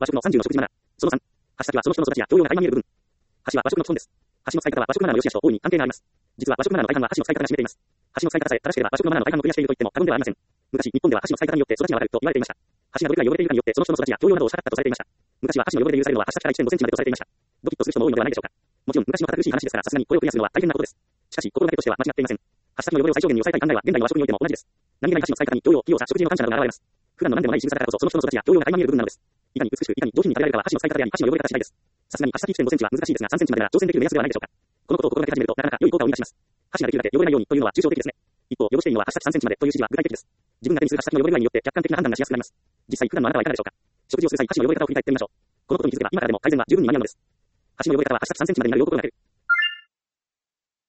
和食の30の食事マナー。その3、箸先はその人の育ちや教養が垣間見える部分。箸は和食の基本です。箸の使い方は和食マナーの良し悪しと大いに関係があります。実は和食マナーの大半は箸の使い方が占めています。箸の使い方さえ正しければ和食のマナーの大半もクリアしていると言っても過言ではありません。昔、日本では箸の使い方によって育ちがわかると言われていました。箸がどれくらい汚れているかによってその人の育ちや教養などを測ったとされていました。昔は箸の汚れで許されるのは箸先から1.5センチまでとされていました。ドキッとする人も多いのではないでしょうか。もちろん昔の堅苦しい話ですからさすがにこれをクリアするのは大変なことです。しかし、心がけとしては間違っていません。箸先の汚れを最小限に抑えたい考えは現代の和食においても同じです。何気ない箸の使い方に教養、器用さ、食事の感謝などが現れます。普段の何でもない仕草だからこそその人の育ちや教養が垣間見える部分なのです。いかに美しく、いかに上品に食べられるかは箸の使い方であり、箸の汚れ方次第です。さすがに箸先1.5センチは難しいですが3センチまでなら挑戦できる目安ではないでしょうか。このことを心がけ始めるとなかなか良い効果を生み出します。箸ができるだけ汚れないようにというのは抽象的ですね。一方、よろしいのは箸先3センチまでという指示は具体的です。自分が手にする箸先の汚れ具合によって客観的な判断がしやすくなります。実際、普段のあなたはいかがでしょうか。食事をする際、箸の汚れ方を振り返ってみましょう。このことに気づけば今からでも改善は十分に間に合うのです。箸の汚れ方は箸先3センチまでになるよう心がける。